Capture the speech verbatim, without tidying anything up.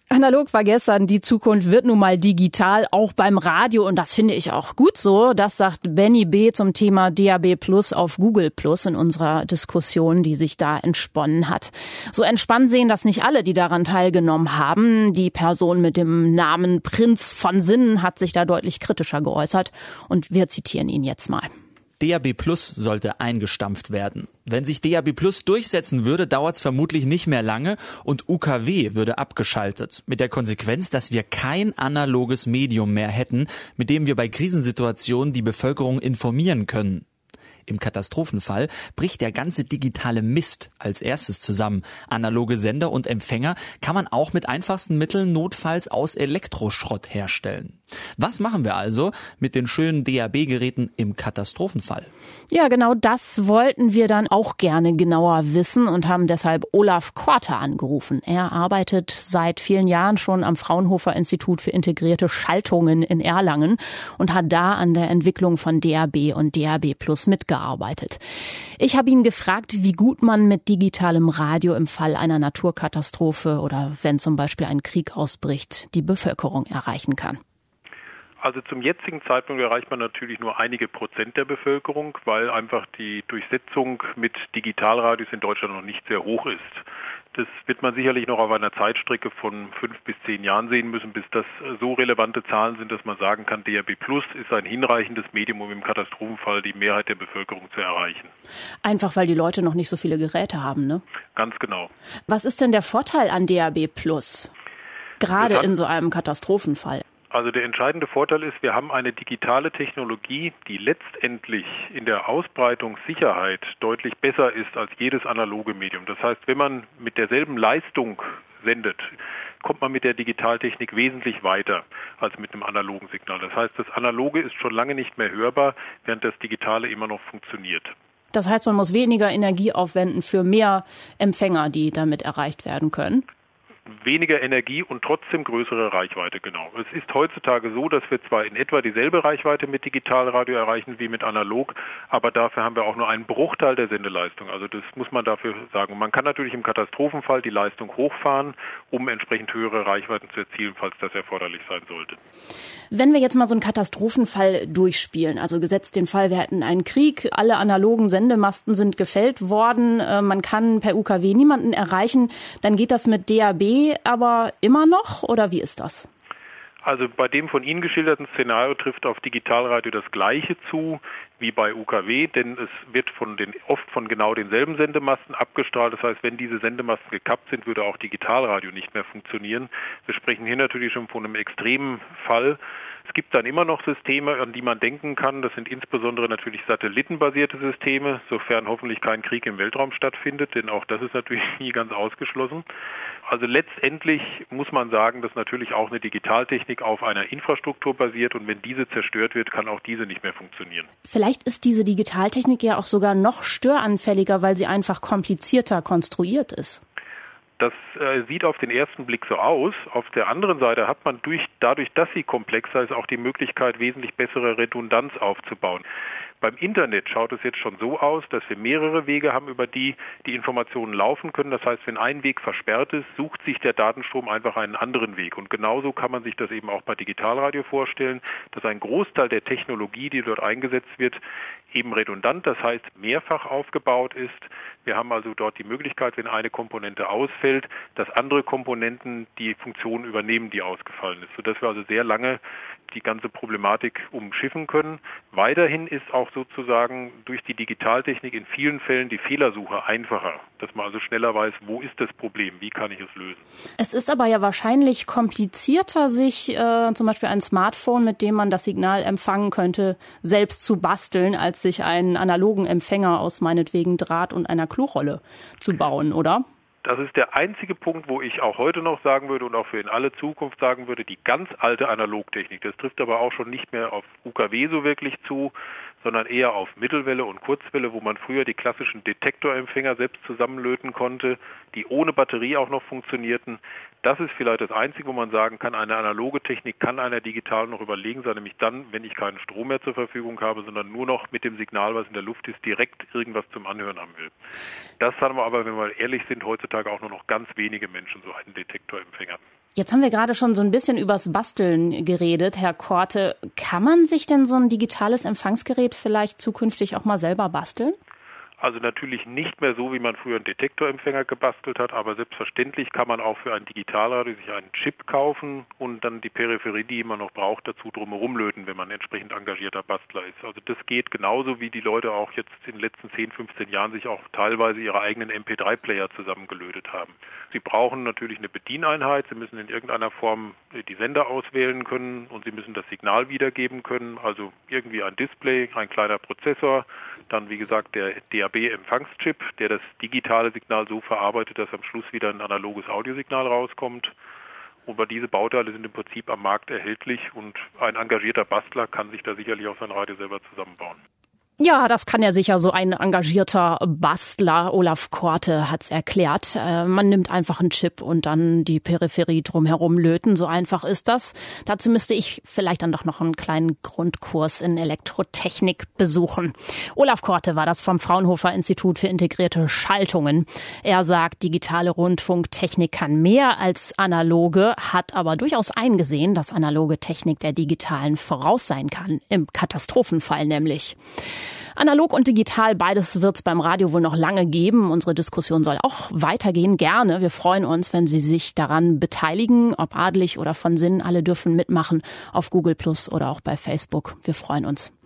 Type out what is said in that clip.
Analog war gestern, die Zukunft wird nun mal digital, auch beim Radio. Und das finde ich auch gut so. Das sagt Benny B. zum Thema D A B Plus auf Google Plus in unserer Diskussion, die sich da entsponnen hat. So entspannt sehen das nicht alle, die daran teilgenommen haben. Die Person mit dem Namen Prinz von Sinnen hat sich da deutlich kritischer geäußert. Und wir zitieren ihn jetzt mal. D A B Plus sollte eingestampft werden. Wenn sich D A B Plus durchsetzen würde, dauert es vermutlich nicht mehr lange und U K W würde abgeschaltet. Mit der Konsequenz, dass wir kein analoges Medium mehr hätten, mit dem wir bei Krisensituationen die Bevölkerung informieren können. Im Katastrophenfall bricht der ganze digitale Mist als erstes zusammen. Analoge Sender und Empfänger kann man auch mit einfachsten Mitteln notfalls aus Elektroschrott herstellen. Was machen wir also mit den schönen D A B-Geräten im Katastrophenfall? Ja, genau das wollten wir dann auch gerne genauer wissen und haben deshalb Olaf Korte angerufen. Er arbeitet seit vielen Jahren schon am Fraunhofer Institut für integrierte Schaltungen in Erlangen und hat da an der Entwicklung von D A B und D A B Plus mitgearbeitet. Arbeitet. Ich habe ihn gefragt, wie gut man mit digitalem Radio im Fall einer Naturkatastrophe oder wenn zum Beispiel ein Krieg ausbricht, die Bevölkerung erreichen kann. Also zum jetzigen Zeitpunkt erreicht man natürlich nur einige Prozent der Bevölkerung, weil einfach die Durchsetzung mit Digitalradios in Deutschland noch nicht sehr hoch ist. Das wird man sicherlich noch auf einer Zeitstrecke von fünf bis zehn Jahren sehen müssen, bis das so relevante Zahlen sind, dass man sagen kann, D A B Plus ist ein hinreichendes Medium, um im Katastrophenfall die Mehrheit der Bevölkerung zu erreichen. Einfach weil die Leute noch nicht so viele Geräte haben, ne? Ganz genau. Was ist denn der Vorteil an D A B Plus? Gerade in so einem Katastrophenfall. Also der entscheidende Vorteil ist, wir haben eine digitale Technologie, die letztendlich in der Ausbreitungssicherheit deutlich besser ist als jedes analoge Medium. Das heißt, wenn man mit derselben Leistung sendet, kommt man mit der Digitaltechnik wesentlich weiter als mit einem analogen Signal. Das heißt, das Analoge ist schon lange nicht mehr hörbar, während das Digitale immer noch funktioniert. Das heißt, man muss weniger Energie aufwenden für mehr Empfänger, die damit erreicht werden können? Weniger Energie und trotzdem größere Reichweite, genau. Es ist heutzutage so, dass wir zwar in etwa dieselbe Reichweite mit Digitalradio erreichen wie mit analog, aber dafür haben wir auch nur einen Bruchteil der Sendeleistung. Also das muss man dafür sagen. Man kann natürlich im Katastrophenfall die Leistung hochfahren, um entsprechend höhere Reichweiten zu erzielen, falls das erforderlich sein sollte. Wenn wir jetzt mal so einen Katastrophenfall durchspielen, also gesetzt den Fall, wir hätten einen Krieg, alle analogen Sendemasten sind gefällt worden, man kann per U K W niemanden erreichen, dann geht das mit D A B aber immer noch, oder wie ist das? Also bei dem von Ihnen geschilderten Szenario trifft auf Digitalradio das Gleiche zu wie bei U K W, denn es wird von den oft von genau denselben Sendemasten abgestrahlt. Das heißt, wenn diese Sendemasten gekappt sind, würde auch Digitalradio nicht mehr funktionieren. Wir sprechen hier natürlich schon von einem extremen Fall. Es gibt dann immer noch Systeme, an die man denken kann. Das sind insbesondere natürlich satellitenbasierte Systeme, sofern hoffentlich kein Krieg im Weltraum stattfindet, denn auch das ist natürlich nie ganz ausgeschlossen. Also letztendlich muss man sagen, dass natürlich auch eine Digitaltechnik auf einer Infrastruktur basiert und wenn diese zerstört wird, kann auch diese nicht mehr funktionieren. Vielleicht ist diese Digitaltechnik ja auch sogar noch störanfälliger, weil sie einfach komplizierter konstruiert ist. Das äh, sieht auf den ersten Blick so aus. Auf der anderen Seite hat man durch, dadurch, dass sie komplexer ist, auch die Möglichkeit, wesentlich bessere Redundanz aufzubauen. Beim Internet schaut es jetzt schon so aus, dass wir mehrere Wege haben, über die die Informationen laufen können. Das heißt, wenn ein Weg versperrt ist, sucht sich der Datenstrom einfach einen anderen Weg. Und genauso kann man sich das eben auch bei Digitalradio vorstellen, dass ein Großteil der Technologie, die dort eingesetzt wird, eben redundant, das heißt mehrfach aufgebaut ist. Wir haben also dort die Möglichkeit, wenn eine Komponente ausfällt, dass andere Komponenten die Funktion übernehmen, die ausgefallen ist, sodass wir also sehr lange die ganze Problematik umschiffen können. Weiterhin ist auch sozusagen durch die Digitaltechnik in vielen Fällen die Fehlersuche einfacher, dass man also schneller weiß, wo ist das Problem, wie kann ich es lösen. Es ist aber ja wahrscheinlich komplizierter, sich äh, zum Beispiel ein Smartphone, mit dem man das Signal empfangen könnte, selbst zu basteln, als sich einen analogen Empfänger aus meinetwegen Draht und einer Klorolle zu bauen, oder? Das ist der einzige Punkt, wo ich auch heute noch sagen würde und auch für in alle Zukunft sagen würde, die ganz alte Analogtechnik. Das trifft aber auch schon nicht mehr auf U K W so wirklich zu, sondern eher auf Mittelwelle und Kurzwelle, wo man früher die klassischen Detektorempfänger selbst zusammenlöten konnte, die ohne Batterie auch noch funktionierten. Das ist vielleicht das Einzige, wo man sagen kann, eine analoge Technik kann einer digitalen noch überlegen sein, nämlich dann, wenn ich keinen Strom mehr zur Verfügung habe, sondern nur noch mit dem Signal, was in der Luft ist, direkt irgendwas zum Anhören haben will. Das haben wir aber, wenn wir ehrlich sind, heutzutage auch nur noch ganz wenige Menschen so einen Detektorempfänger. Jetzt haben wir gerade schon so ein bisschen übers Basteln geredet, Herr Korte. Kann man sich denn so ein digitales Empfangsgerät vielleicht zukünftig auch mal selber basteln? Also natürlich nicht mehr so, wie man früher einen Detektorempfänger gebastelt hat, aber selbstverständlich kann man auch für ein Digitalradio sich einen Chip kaufen und dann die Peripherie, die man noch braucht, dazu drumherum löten, wenn man entsprechend engagierter Bastler ist. Also das geht genauso, wie die Leute auch jetzt in den letzten zehn, fünfzehn Jahren sich auch teilweise ihre eigenen M P drei Player zusammengelötet haben. Sie brauchen natürlich eine Bedieneinheit, sie müssen in irgendeiner Form die Sender auswählen können und sie müssen das Signal wiedergeben können, also irgendwie ein Display, ein kleiner Prozessor, dann wie gesagt der D A B-Empfangschip, der das digitale Signal so verarbeitet, dass am Schluss wieder ein analoges Audiosignal rauskommt. Aber diese Bauteile sind im Prinzip am Markt erhältlich und ein engagierter Bastler kann sich da sicherlich auch sein Radio selber zusammenbauen. Ja, das kann ja sicher so ein engagierter Bastler. Olaf Korte hat's erklärt. Äh, man nimmt einfach einen Chip und dann die Peripherie drumherum löten. So einfach ist das. Dazu müsste ich vielleicht dann doch noch einen kleinen Grundkurs in Elektrotechnik besuchen. Olaf Korte war das vom Fraunhofer Institut für integrierte Schaltungen. Er sagt, digitale Rundfunktechnik kann mehr als analoge, hat aber durchaus eingesehen, dass analoge Technik der digitalen voraus sein kann. Im Katastrophenfall nämlich. Analog und digital, beides wird es beim Radio wohl noch lange geben. Unsere Diskussion soll auch weitergehen, gerne. Wir freuen uns, wenn Sie sich daran beteiligen, ob adelig oder von Sinn. Alle dürfen mitmachen auf Google Plus oder auch bei Facebook. Wir freuen uns.